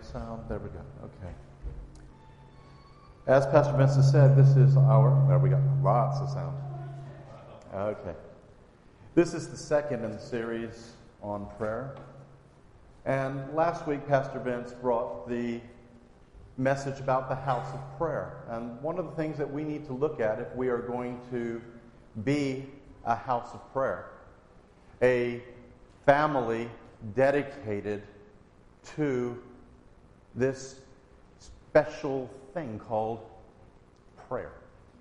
have sound? There we go. Okay. As Pastor Vincent said, this is there we got lots of sound. Okay. This is the second in the series on prayer. And last week, Pastor Vince brought the message about the house of prayer. And one of the things that we need to look at if we are going to be a house of prayer, a family dedicated to this special thing called prayer.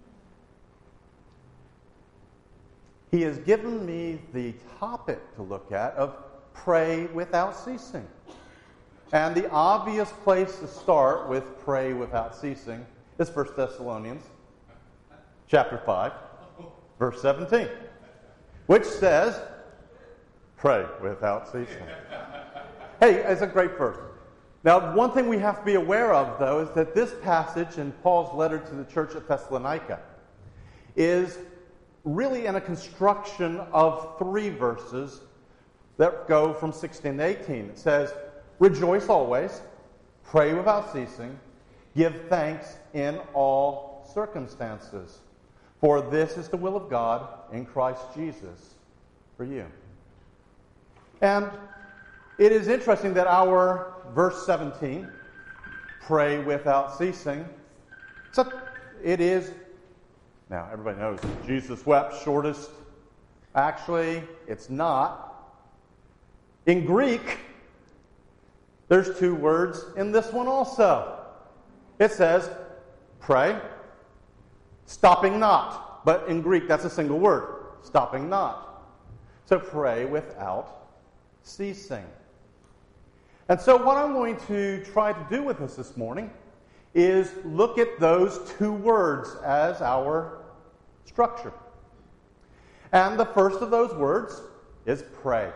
He has given me the topic to look at of pray without ceasing. And the obvious place to start with pray without ceasing is 1 Thessalonians chapter 5, verse 17, which says, pray without ceasing. Hey, it's a great verse. Now, one thing we have to be aware of, though, is that this passage in Paul's letter to the church at Thessalonica is really in a construction of 3 verses that go from 16 to 18. It says, rejoice always, pray without ceasing, give thanks in all circumstances, for this is the will of God in Christ Jesus for you. And it is interesting that our verse 17, pray without ceasing, it is, now everybody knows Jesus wept shortest. Actually, it's not. In Greek, there's 2 words in this one also. It says, pray, stopping not. But in Greek, that's a single word, stopping not. So pray without ceasing. And so what I'm going to try to do with us this morning is look at those 2 words as our structure. And the first of those words is pray.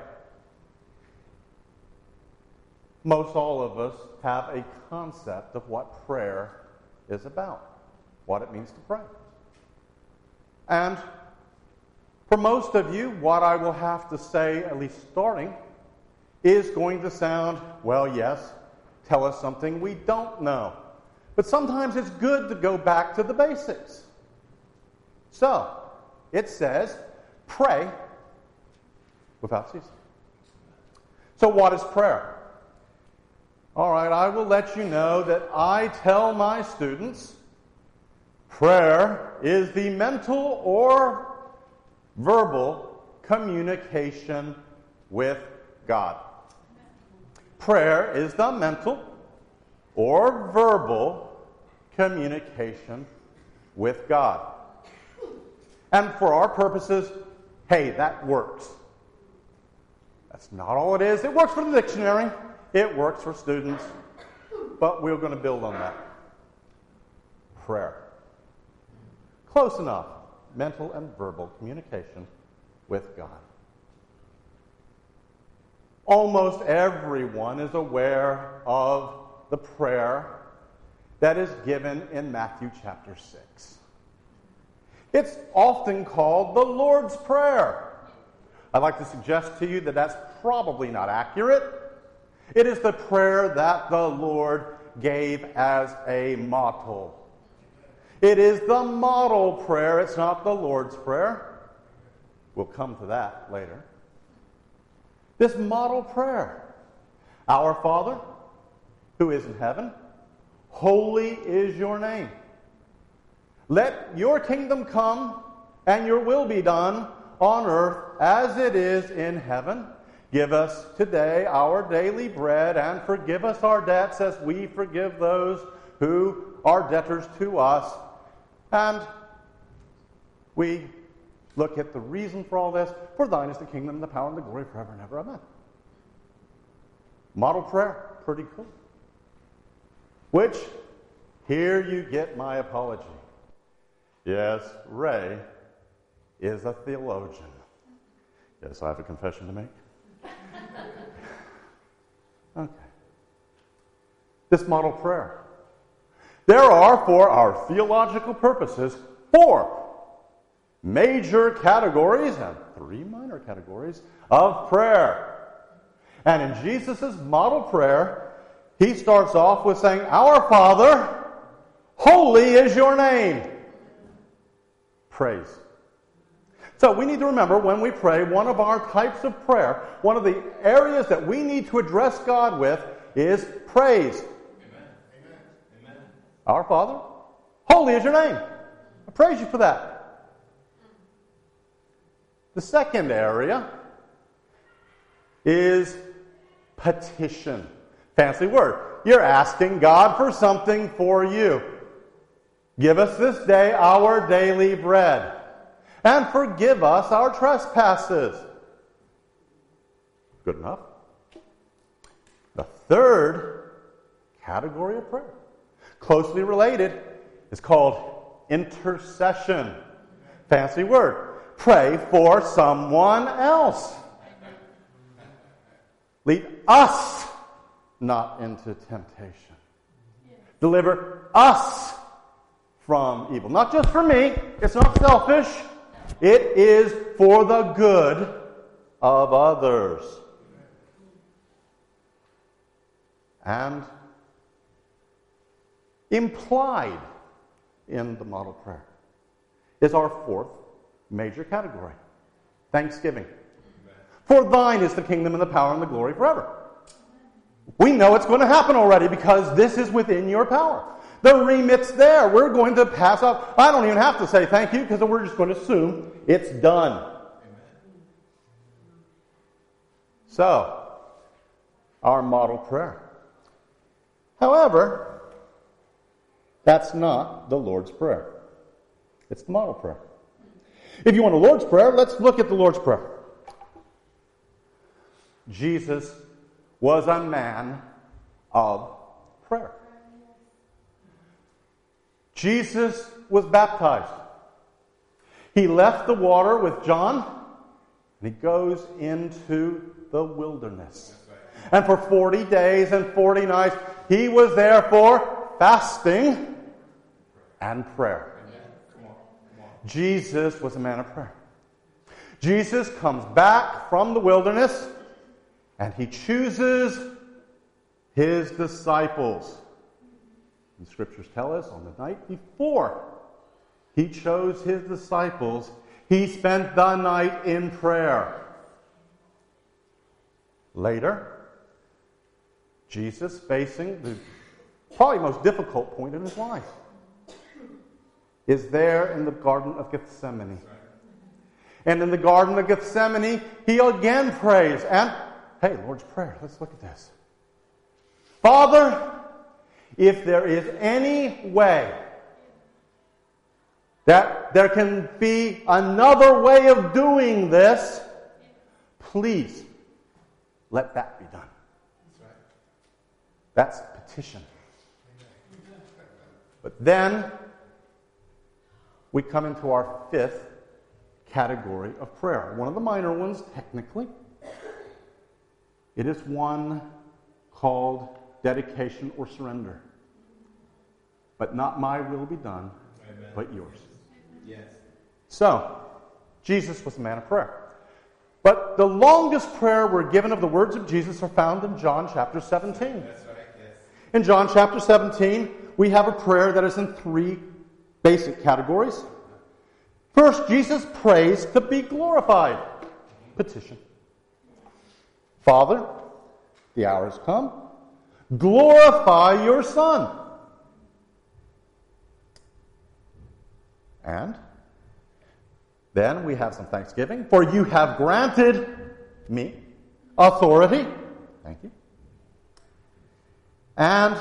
Most all of us have a concept of what prayer is about, what it means to pray. And for most of you, what I will have to say, at least starting, is going to sound, well, yes, tell us something we don't know. But sometimes it's good to go back to the basics. So, it says, pray without ceasing. So what is prayer? All right, I will let you know that I tell my students prayer is the mental or verbal communication with God. Prayer is the mental or verbal communication with God. And for our purposes, hey, that works. That's not all it is. It works for the dictionary. It works for students. But we're going to build on that. Prayer. Close enough. Mental and verbal communication with God. Almost everyone is aware of the prayer that is given in Matthew chapter 6. It's often called the Lord's Prayer. I'd like to suggest to you that that's probably not accurate. It is the prayer that the Lord gave as a model. It is the model prayer. It's not the Lord's Prayer. We'll come to that later. This model prayer. Our Father, who is in heaven, holy is your name. Let your kingdom come and your will be done on earth as it is in heaven. Give us today our daily bread and forgive us our debts as we forgive those who are debtors to us. And we look at the reason for all this. For thine is the kingdom, the power, and the glory forever and ever. Amen. Model prayer. Pretty cool. Which, here you get my apology. Yes, Ray is a theologian. Yes, I have a confession to make. Okay. This model prayer. There are, for our theological purposes, 4 major categories and 3 minor categories of prayer. And in Jesus' model prayer, he starts off with saying, Our Father, holy is your name. Praise. So we need to remember when we pray, one of our types of prayer, one of the areas that we need to address God with is praise. Amen. Amen. Our Father, holy is your name. I praise you for that. The second area is petition. Fancy word. You're asking God for something for you. Give us this day our daily bread. And forgive us our trespasses. Good enough. The third category of prayer, closely related, is called intercession. Fancy word. Pray for someone else. Lead us not into temptation. Deliver us from evil. Not just for me. It's not selfish. It is for the good of others. And implied in the model prayer is our fourth major category, thanksgiving. For thine is the kingdom and the power and the glory forever. We know it's going to happen already because this is within your power. The remit's there. We're going to pass off. I don't even have to say thank you because we're just going to assume it's done. Amen. So, our model prayer. However, that's not the Lord's Prayer. It's the model prayer. If you want a Lord's Prayer, let's look at the Lord's Prayer. Jesus was a man of prayer. Jesus was baptized. He left the water with John, and he goes into the wilderness. And for 40 days and 40 nights, he was there for fasting and prayer. Come on. Jesus was a man of prayer. Jesus comes back from the wilderness, and he chooses his disciples. The Scriptures tell us on the night before he chose his disciples, he spent the night in prayer. Later, Jesus, facing the probably most difficult point in his life, is there in the Garden of Gethsemane. And in the Garden of Gethsemane, he again prays. And, hey, Lord's Prayer, let's look at this. Father, if there is any way that there can be another way of doing this, please let that be done. That's petition. But then we come into our fifth category of prayer. One of the minor ones, technically. It is one called dedication or surrender. But not my will be done, Amen. But yours. Yes. So, Jesus was a man of prayer. But the longest prayer we're given of the words of Jesus are found in John chapter 17. That's right, yes. In John chapter 17, we have a prayer that is in three basic categories. First, Jesus prays to be glorified. Petition. Father, the hour has come. Glorify your Son. And then we have some thanksgiving. For you have granted me authority. Thank you. And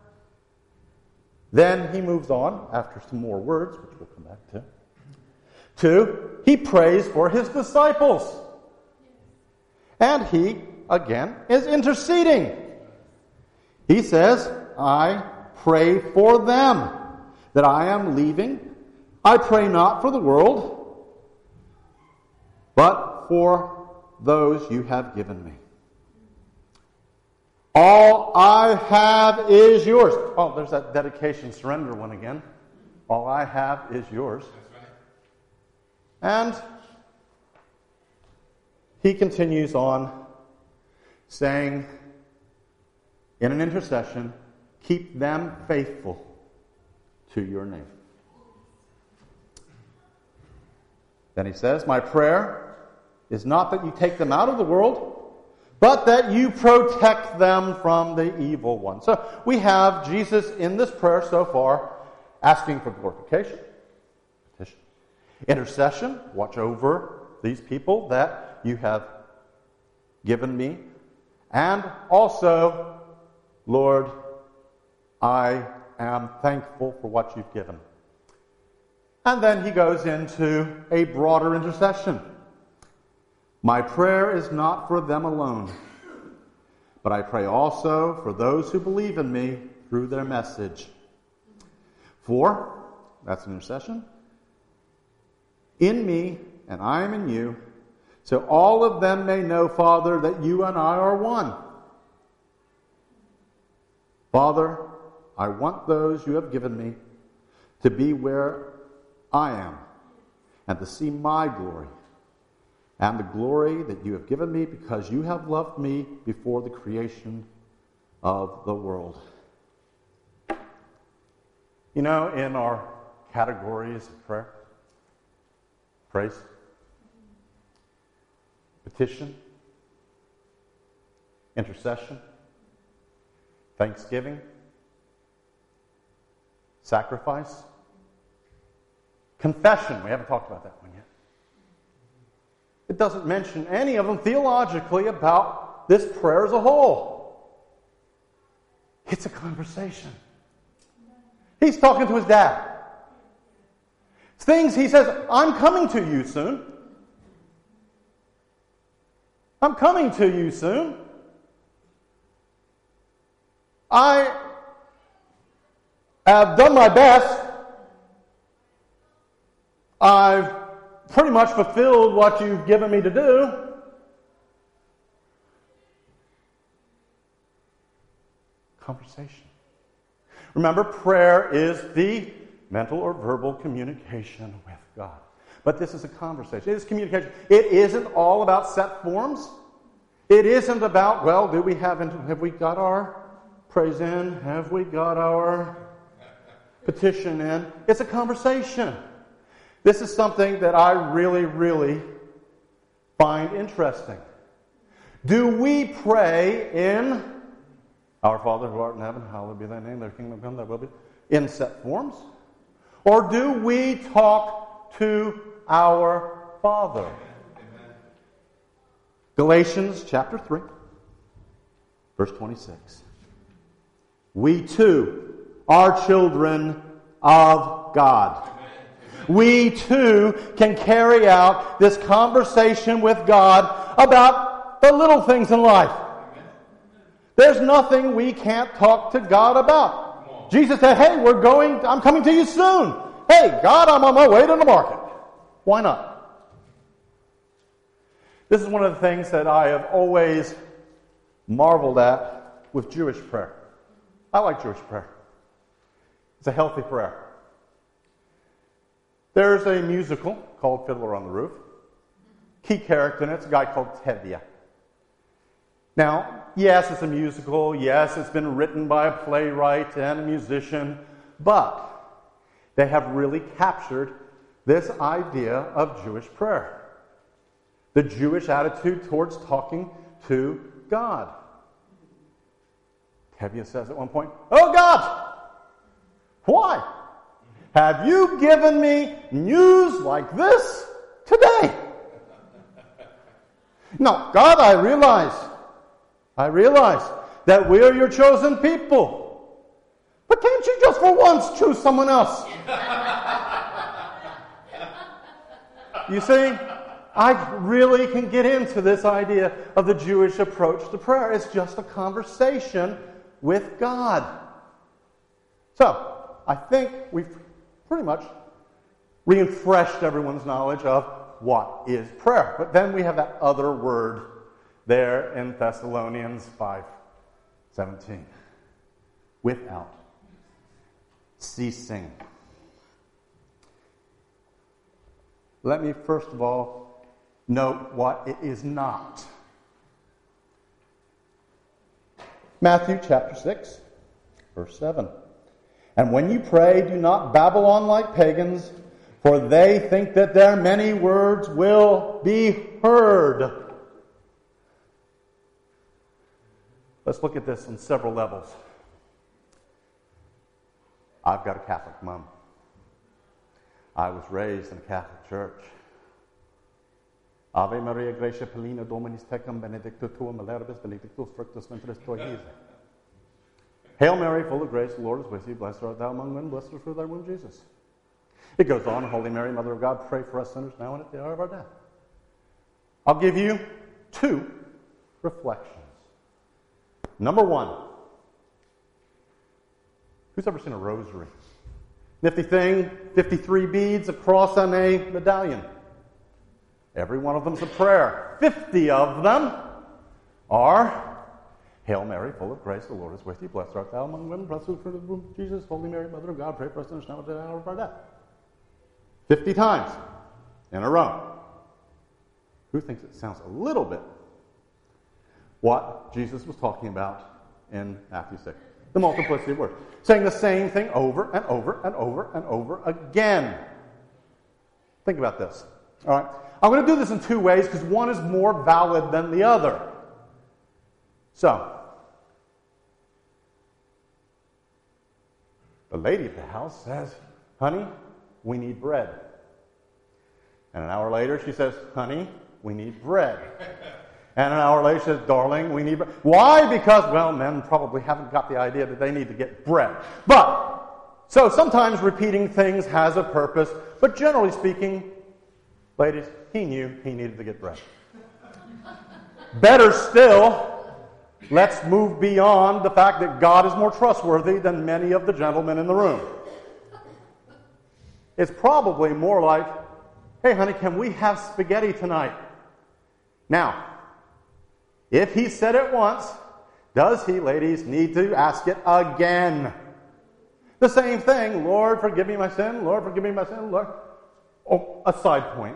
then he moves on, after some more words, which we'll come back to, he prays for his disciples. And he, again, is interceding. He says, I pray for them that I am leaving. I pray not for the world, but for those you have given me. All I have is yours. Oh, there's that dedication, surrender one again. All I have is yours. And he continues on saying, in an intercession, keep them faithful to your name. Then he says, my prayer is not that you take them out of the world, but that you protect them from the evil one. So we have Jesus in this prayer so far asking for glorification, petition, intercession, watch over these people that you have given me, and also, Lord, I am thankful for what you've given. And then he goes into a broader intercession. My prayer is not for them alone, but I pray also for those who believe in me through their message. For, that's an intercession, in me and I am in you, so all of them may know, Father, that you and I are one. Father, I want those you have given me to be where I am and to see my glory and the glory that you have given me because you have loved me before the creation of the world. You know, in our categories of prayer, praise, petition, intercession, thanksgiving, sacrifice, confession. We haven't talked about that one yet. It doesn't mention any of them theologically about this prayer as a whole. It's a conversation. He's talking to his dad. It's things he says, I'm coming to you soon. I'm coming to you soon. I have done my best. I've pretty much fulfilled what you've given me to do. Conversation. Remember, prayer is the mental or verbal communication with God. But this is a conversation. It is communication. It isn't all about set forms. It isn't about, well, have we got our praise in? Have we got our petition in? It's a conversation. This is something that I really, really find interesting. Do we pray in Our Father who art in heaven, hallowed be thy name, thy kingdom come, thy will be, in set forms? Or do we talk to our Father? Amen. Galatians chapter 3, verse 26. We too are children of God. We too can carry out this conversation with God about the little things in life. There's nothing we can't talk to God about. Jesus said, hey, I'm coming to you soon. Hey, God, I'm on my way to the market. Why not? This is one of the things that I have always marveled at with Jewish prayer. I like Jewish prayer. It's a healthy prayer. There's a musical called Fiddler on the Roof. Key character in it's a guy called Tevye. Now, yes, it's a musical. Yes, it's been written by a playwright and a musician. But they have really captured this idea of Jewish prayer. The Jewish attitude towards talking to God. Tevye says at one point, oh God, why have you given me news like this today? No, God, I realize that we are your chosen people. But can't you just for once choose someone else? You see, I really can get into this idea of the Jewish approach to prayer. It's just a conversation with God. So, I think we've pretty much refreshed everyone's knowledge of what is prayer. But then we have that other word there in Thessalonians 5:17. Without ceasing. Let me first of all note what it is not. Matthew chapter 6, verse 7. And when you pray, do not babble on like pagans, for they think that their many words will be heard. Let's look at this on several levels. I've got a Catholic mom. I was raised in a Catholic church. Ave Maria, Gracia Plena, Dominus tecum, benedicta tua mulieribus, benedictus fructus ventris tui, Jesus. Hail Mary, full of grace, the Lord is with you. Blessed art thou among women, blessed is the fruit of thy womb, Jesus. It goes on, Holy Mary, Mother of God, pray for us sinners now and at the hour of our death. I'll give you 2 reflections. Number 1. Who's ever seen a rosary? Nifty thing, 53 beads, a cross, and a medallion. Every one of them's a prayer. 50 of them are, Hail Mary, full of grace, the Lord is with you. Blessed art thou among women, blessed is the fruit of the womb, Jesus. Holy Mary, Mother of God, pray for us sinners now at the hour of our death. 50 times in a row. Who thinks it sounds a little bit what Jesus was talking about in Matthew 6? The multiplicity of words. Saying the same thing over and over and over and over again. Think about this. All right. I'm going to do this in 2 ways because one is more valid than the other. So, the lady of the house says, honey, we need bread. And an hour later she says, honey, we need bread. And an hour later she says, darling, we need bread. Why? Because, well, men probably haven't got the idea that they need to get bread. So sometimes repeating things has a purpose, but generally speaking, ladies, he knew he needed to get bread. Better still, let's move beyond the fact that God is more trustworthy than many of the gentlemen in the room. It's probably more like, hey, honey, can we have spaghetti tonight? Now, if he said it once, does he, ladies, need to ask it again? The same thing, Lord, forgive me my sin, Lord, forgive me my sin, Lord. Oh, a side point.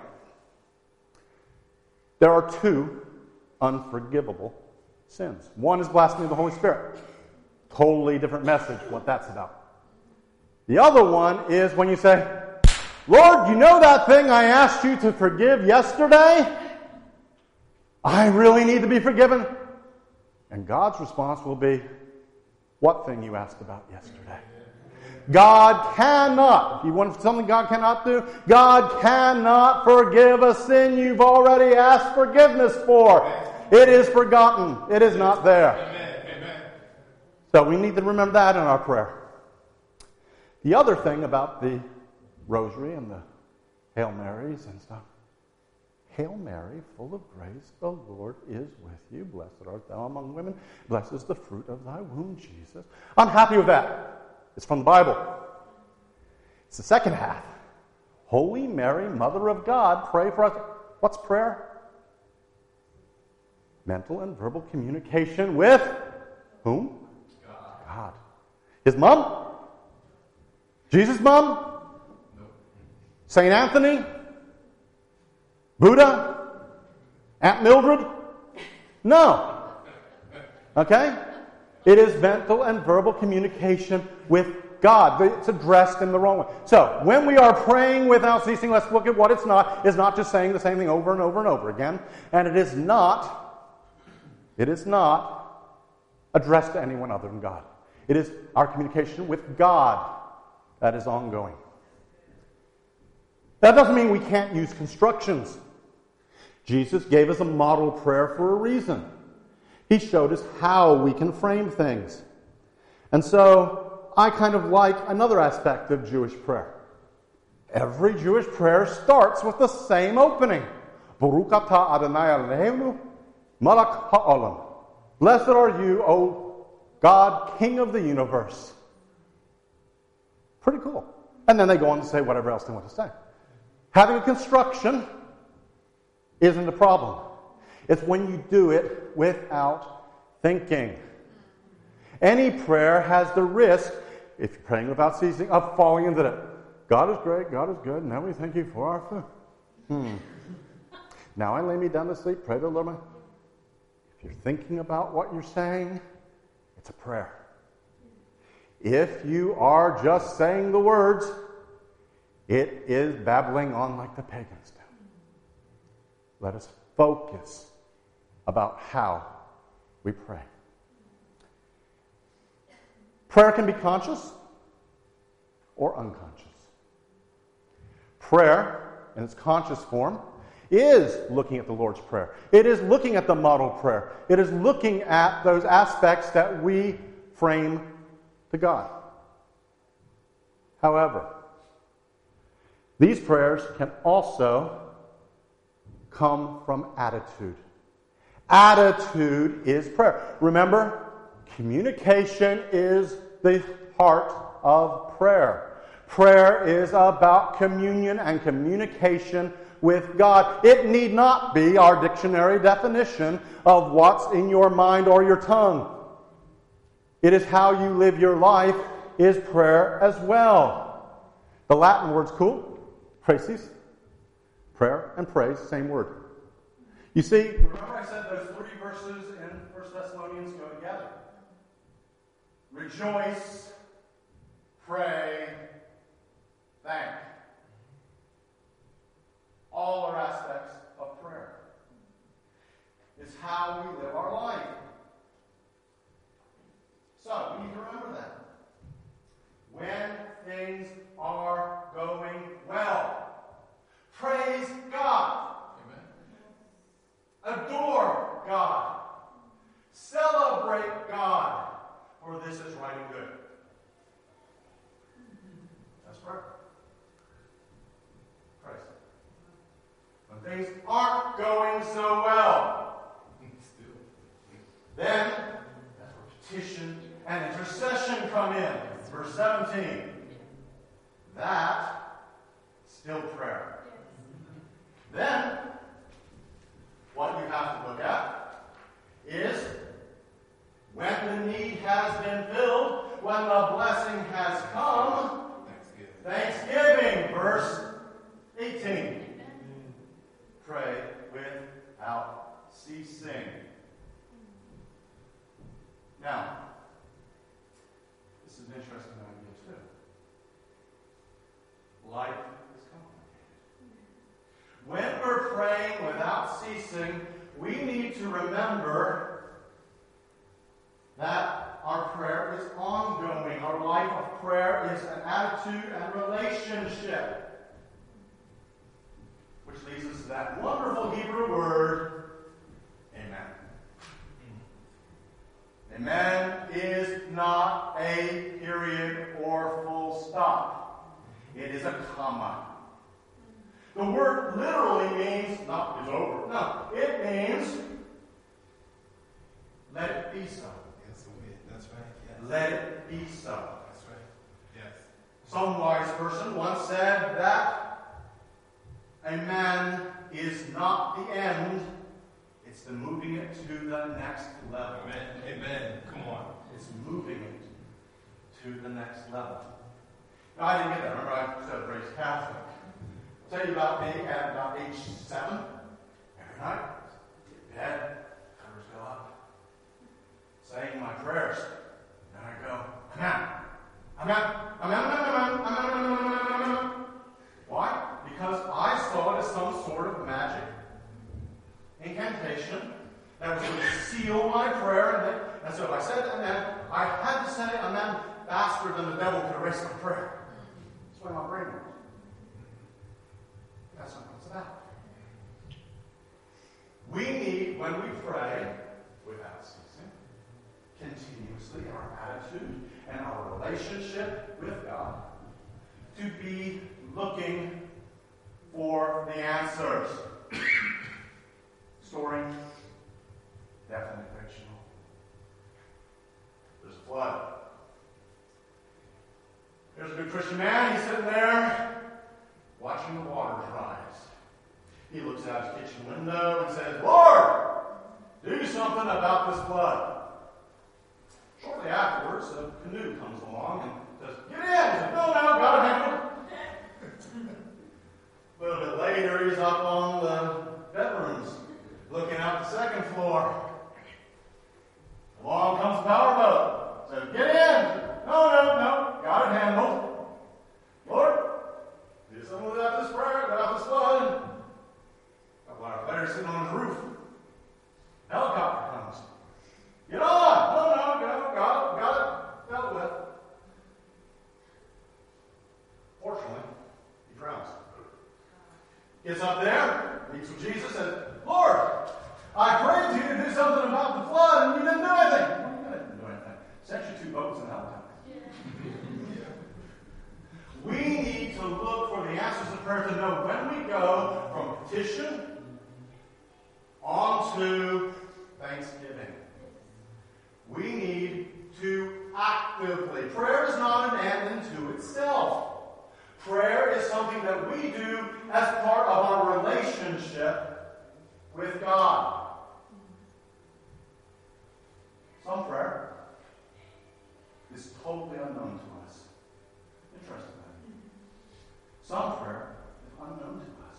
There are 2 unforgivable sins. One is blasphemy of the Holy Spirit. Totally different message what that's about. The other one is when you say, Lord, you know that thing I asked you to forgive yesterday? I really need to be forgiven. And God's response will be, what thing you asked about yesterday? God cannot, if you want something God cannot do, God cannot forgive a sin you've already asked forgiveness for. It is forgotten. It is not there. Amen. So we need to remember that in our prayer. The other thing about the rosary and the Hail Marys and stuff, Hail Mary, full of grace, the Lord is with you. Blessed art thou among women. Blessed is the fruit of thy womb, Jesus. I'm happy with that. It's from the Bible. It's the second half. Holy Mary, Mother of God, pray for us. What's prayer? Mental and verbal communication with whom? God. His mom? Jesus' mom? No. St. Anthony? Buddha? Aunt Mildred? No. Okay? It is mental and verbal communication with God. It's addressed in the wrong way. So, when we are praying without ceasing, let's look at what it's not. It's not just saying the same thing over and over and over again. And it is not addressed to anyone other than God. It is our communication with God that is ongoing. That doesn't mean we can't use constructions. Jesus gave us a model prayer for a reason. He showed us how we can frame things. And so, I kind of like another aspect of Jewish prayer. Every Jewish prayer starts with the same opening. Baruch atah Adonai Eloheinu melech ha'olam. Blessed are you, O God, King of the universe. Pretty cool. And then they go on to say whatever else they want to say. Having a construction isn't a problem. It's when you do it without thinking. Any prayer has the risk, if you're praying without ceasing, of falling into that. God is great, God is good, now we thank you for our food. Now I lay me down to sleep, pray to the Lord. If you're thinking about what you're saying, It's a prayer. If you are just saying the words, it is babbling on like the pagans do. Let us focus about how we pray. Prayer can be conscious or unconscious. Prayer, in its conscious form, is looking at the Lord's Prayer. It is looking at the model prayer. It is looking at those aspects that we frame to God. However, these prayers can also come from attitude. Attitude is prayer. Remember, communication is the heart of prayer. Prayer is about communion and communication with God. It need not be our dictionary definition of what's in your mind or your tongue. It is how you live your life is prayer as well. The Latin word's cool. Praeses. Prayer and praise, same word. You see, remember I said those 3 verses in 1 Thessalonians go together. Rejoice, pray, thank. All are aspects of prayer. It's how we live our life. So, we need to remember that. When things are going well, praise God. Amen. Adore God. Celebrate God. For this is right and good. That's prayer. Praise. When things aren't going so well, then that's where petition and intercession come in. Verse 17. That still prayer. Then, what you have to look at is when the need has been filled, when the blessing has come, Thanksgiving, verse 18. Pray without ceasing. Now, this is an interesting idea too. Life is complicated. When we're praying without ceasing, we need to remember that our prayer is ongoing. Our life of prayer is an attitude and relationship. Which leads us to that wonderful Hebrew word, amen. Amen is not a period or full stop. It is a comma. The word literally means not it's over. No, it means let it be so. That's right. Yes. Let it be so. That's right. Yes. Some wise person once said that amen is not the end, it's the moving it to the next level. Amen. Amen. Come on. It's moving it to the next level. Now, I didn't get that. Remember, I said raised Catholic. I'll tell you about me at about age 7. Every night, get in bed, covers go up, saying my prayers. And I go, amen. Amen. Amen. Amen. Amen. Amen. Amen. Why? Because I saw it as some sort of magic incantation that was going to seal my prayer. And so if I said amen, I had to say amen faster than the devil could erase my prayer. That's why my brain works. That's not what it's about. We need, when we pray, without ceasing, continuously in our attitude and our relationship with God, to be looking for the answers. Story, definite fictional. There's a flood. There's a good Christian man. He's sitting there watching the waters rise. He looks out his kitchen window and says, Lord, do something about this flood. Shortly afterwards, a canoe comes along and says, get in. He says, no, got to handle it. A little bit later, he's up on the bedrooms, looking out the second floor. Along comes the powerboat. Gets up there, meets with Jesus, and Lord, I prayed to you to do something about the flood, and you didn't do anything. What are you going to do anything? Sent you 2 boats and a helicopter. We need to look for the answers to prayer to know when we go from petition on to thanksgiving. We need to actively. Prayer is not an end unto itself. Prayer is something that we do as part of our relationship with God. Some prayer is totally unknown to us. Interesting. Some prayer is unknown to us.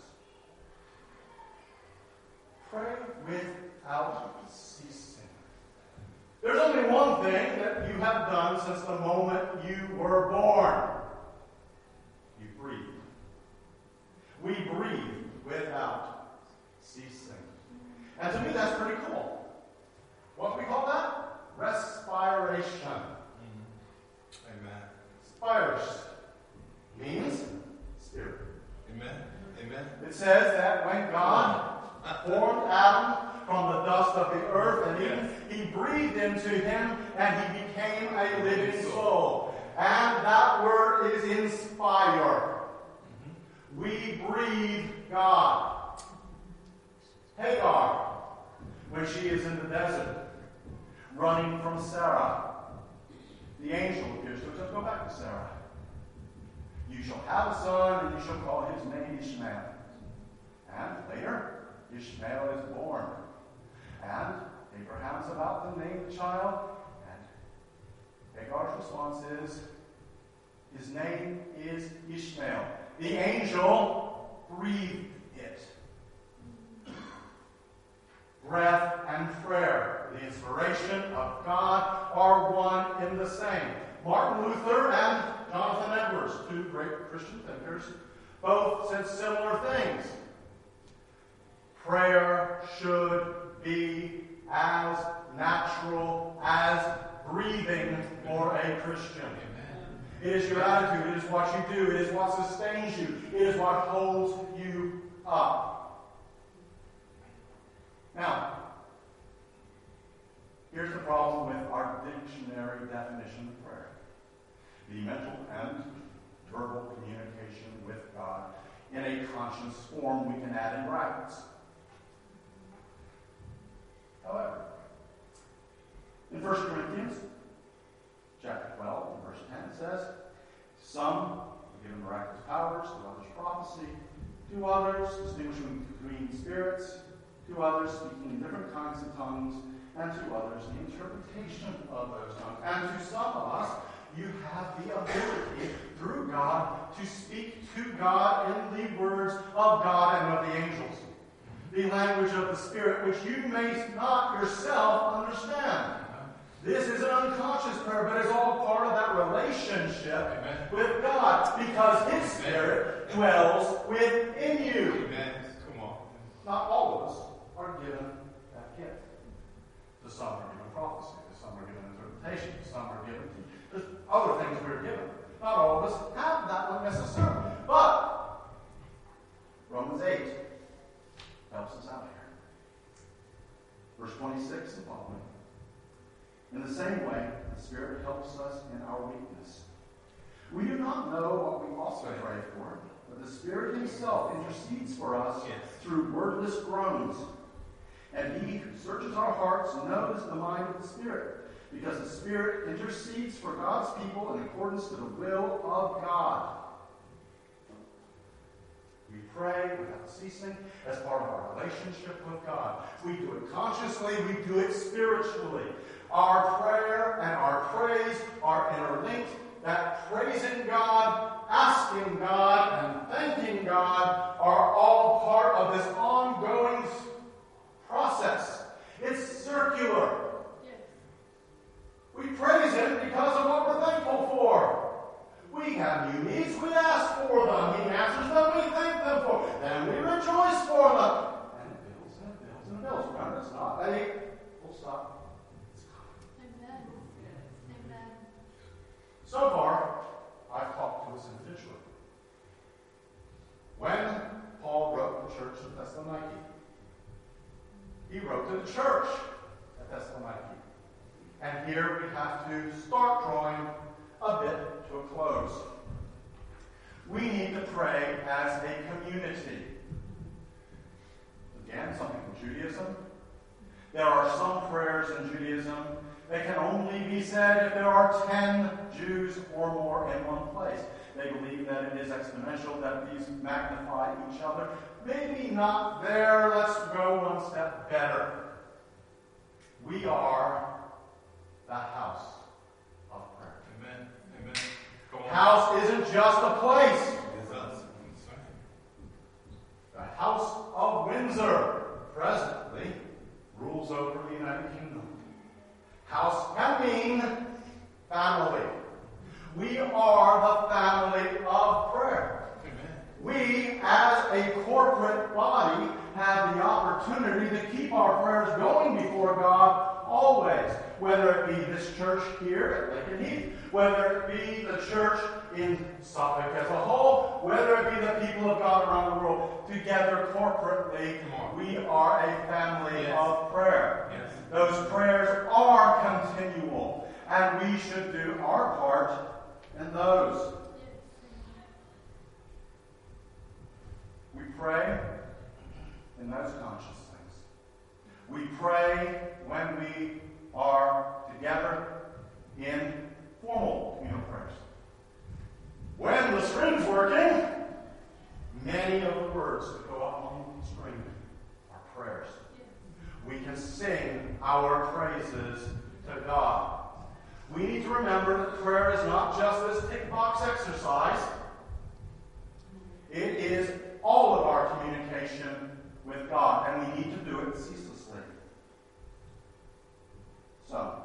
Pray without ceasing. There's only one thing that you have done since the moment you were born. You breathe. We breathe without ceasing. And to me, that's pretty cool. What do we call that? Respiration. Amen. Spires means spirit. Amen. Amen. It says that when God formed Adam from the dust of the earth and Eve, he breathed into him and he became a living soul. And that word is inspire. We breathe God. Hagar, when she is in the desert, running from Sarah, the angel appears to her. Just go back to Sarah. You shall have a son, and you shall call his name Ishmael. And later, Ishmael is born. And Abraham's about to name the child, and Hagar's response is, his name is Ishmael. The angel breathed it. Breath and prayer, the inspiration of God, are one in the same. Martin Luther and Jonathan Edwards, 2 great Christian thinkers, both said similar things. Prayer should be as natural as breathing for a Christian. It is your attitude. It is what you do. It is what sustains you. It is what holds you up. Now, here's the problem with our dictionary definition of prayer. The mental and verbal communication with God in a conscious form we can add in brackets. However, in 1 Corinthians chapter 12, verse 10, it says, some are given miraculous powers, to others prophecy, to others distinguishing between spirits, to others speaking in different kinds of tongues, and to others the interpretation of those tongues. And to some of us, you have the ability, through God, to speak to God in the words of God and of the angels. The language of the Spirit, which you may not yourself understand. This is an unconscious prayer, but it's all part of that relationship with God, because His Spirit dwells within you. Amen. Come on. Not all of us are given that gift. To some are given prophecy, to some are given interpretation, to some are given there's other things we're given. Not all of us have that one necessarily. But Romans 8 helps us out here. Verse 26 and following. In the same way, the Spirit helps us in our weakness. We do not know what we ought to pray for, but the Spirit Himself intercedes for us through wordless groans. And He who searches our hearts knows the mind of the Spirit, because the Spirit intercedes for God's people in accordance to the will of God. We pray without ceasing as part of our relationship with God. We do it consciously, we do it spiritually. Our prayer and our praise are interlinked. That praising God, asking God, and thanking God are all part of this ongoing process. It's circular. We praise Him because of what we're thankful for. We have new needs, we ask for them. He answers them, we thank them for. Then we rejoice for them. And it builds and it builds and it builds. Remember, it's not a full stop. Amen. Amen. So far, I've talked to us individually. When he wrote to the church at Thessaloniki. And here we have to start drawing a bit to a close. We need to pray as a community. Again, something from Judaism. There are some prayers in Judaism that can only be said if there are 10 Jews or more in one place. They believe that it is exponential, that these magnify each other. Maybe not there. Let's go one step better. We are the house of prayer. Amen. Amen. Come on. House isn't just a place. It's us. The House of Windsor presently rules over the United Kingdom. House can mean family. We are the family of prayer. Amen. We, as a corporate body, have the opportunity to keep our prayers going before God always. Whether it be this church here at Lincoln Heath, whether it be the church in Suffolk as a whole, whether it be the people of God around the world, together corporately, we are a family of prayer. Yes. Those prayers are continual, and we should do our part in those. We pray in those conscious things. We pray when we are together in formal communal prayers. When the screen's working, many of the words that go up on the screen are prayers. We can sing our praises to God. We need to remember that prayer is not just this tick box exercise. It is all of our communication with God, and we need to do it ceaselessly. So,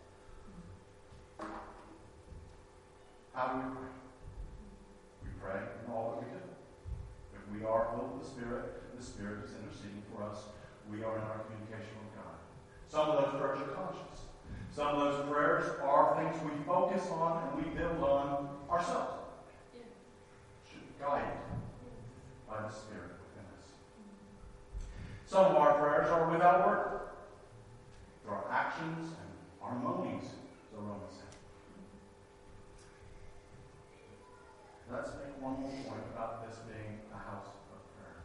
how do we pray? We pray in all that we do. If we are filled with the Spirit is interceding for us. We are in our communication with God. Some of those prayers are conscious. Some of those prayers are things we focus on and we build on ourselves. Should be guided by the Spirit within us. Some of our prayers are without word. Through our actions and our moanings, as the Romans say. Let's make one more point about this being a house of prayer.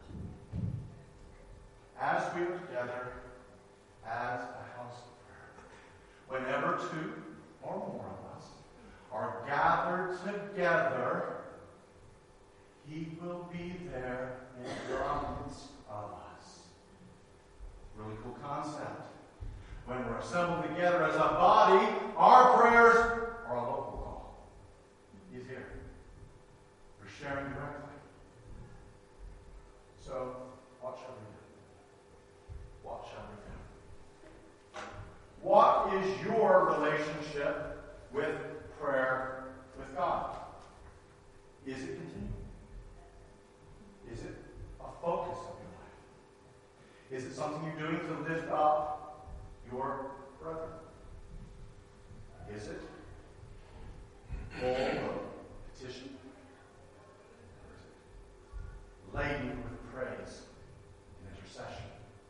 As we are together as a house of prayer, whenever two or more of us are gathered together, He will be there in the midst of us. Really cool concept. When we're assembled together as a body, our prayers are a local call. He's here. We're sharing directly. So, what shall we do? What shall we do? What is your relationship with prayer with God? Is it continual? Is it a focus of your life? Is it something you're doing to lift up your brethren? Is it full of petition? Or is it laden with praise and intercession?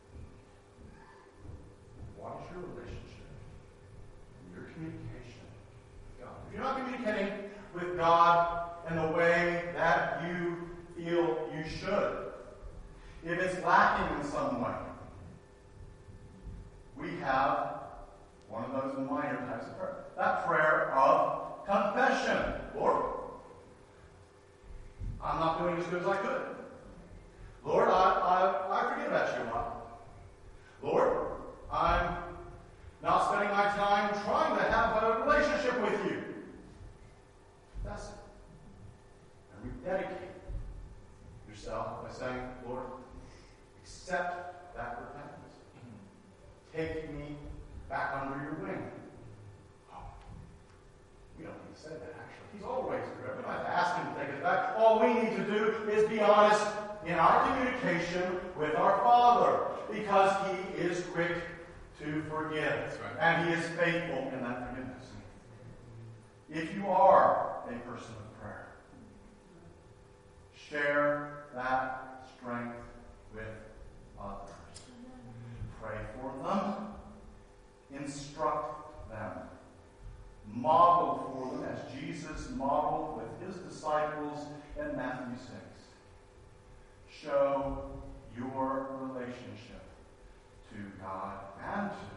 What is your relationship? Your communication with God. If you're not communicating with God in the way that you feel you should, if it's lacking in some way, we have one of those minor types of prayer. That prayer of confession. Lord, I'm not doing as good as I could. Lord, I forget about you a lot. Lord, I'm not spending my time trying to have a relationship with you. That's it. And rededicate yourself by saying, Lord, accept that repentance. Take me back under your wing. Oh, we don't need to say that, actually. He's always there. We don't have to ask him to take us back. All we need to do is be honest in our communication with our Father, because He is quick to forgive. That's right. And He is faithful in that forgiveness. If you are a person of prayer, share that strength with others. Pray Instruct them. Model for them as Jesus modeled with his disciples in Matthew 6. Show your relationship to God and to